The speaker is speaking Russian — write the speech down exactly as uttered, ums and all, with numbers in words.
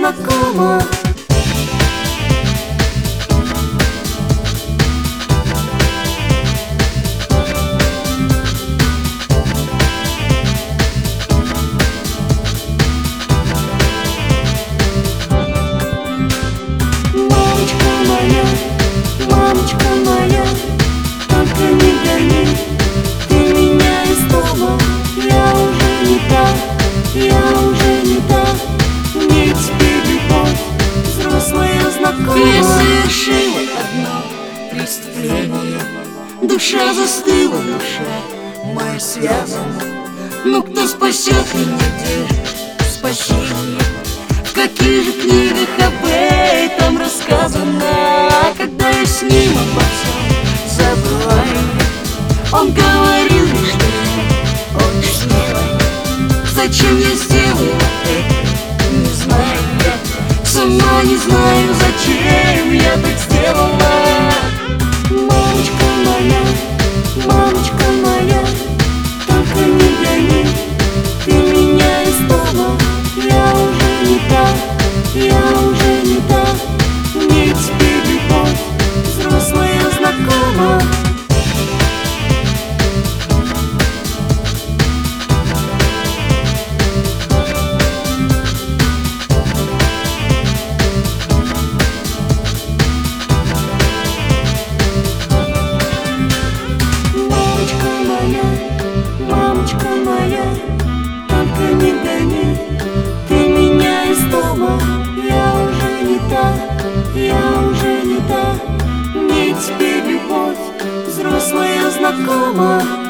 знакома. Мамочка моя, мамочка моя, только не гони ты меня из дома. Я уже не та, я уже не та, мне теперь любовь взрослая знакома. Я совершила одно преступление, душа застыла, душа моя связана. Ну кто спасет меня, где спасение? В каких же книгах об этом рассказано? Когда я с ним обо всем забываю, он говорил мне, что я очень смелая. Зачем я сделала это, не знаю я. Сама не знаю, зачем я так сделала. Мамочка моя, мамочка моя, только не гони ты меня из дома. Я уже не та, я уже не та, мне теперь любовь взрослая знакома. Мамочка моя, мамочка моя, только не гони ты меня из дома. Я уже не та, я уже не та, мне теперь любовь взрослая знакома.